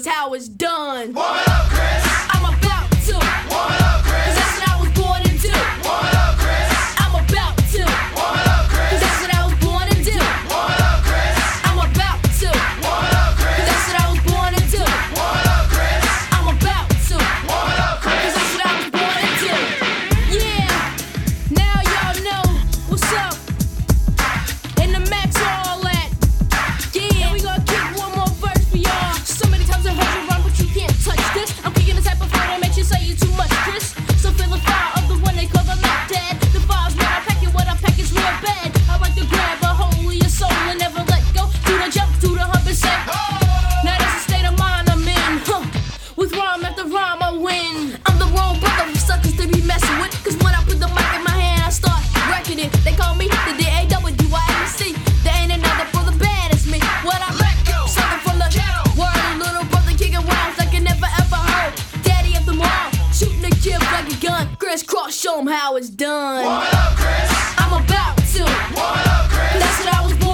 is how it's done. Warm it up, Chris. I'm about to. Warm it up, Chris. 'Cause that's what I was born to do. Warm it up, Chris. I'm about to. Warm it up, Chris. 'Cause that's what I was born to do. Warm it up, Chris. I'm about to. Warm it up, Chris. 'Cause that's what I was born to do. Warm it up, Chris. I'm about to. Warm it up, 'Cause Chris. that's what I was born to do. Yeah. Now y'all know what's up. In the max all that. Yeah. And we gonna kick one more verse for y'all. So many times I heard you run, but you can't touch this. I'm kicking the type of flow that makes you say you too much, Chris. So feel the fire of the one they call the Mac Dad. The fire's when I pack it, what I pack is real bad. I like to grab a hold of your soul and never let go. Do the jump, do the hump and say. Now that's the state of mind I'm in, huh? With rhyme after rhyme I win. I'm the wrong brother for suckers to be messing with. 'Cause when I put the mic in my hand I start wrecking it. They call me the DAWYMC. There ain't another brother bad as me. What I wreck, something from the word. A little brother kicking rhymes like you never ever heard. Daddy of them all, shooting the kid like a gun. Crisscross, show 'em how it's done. Warm it up, Chris. I'm about to. Warm it up, Chris. That's what I was born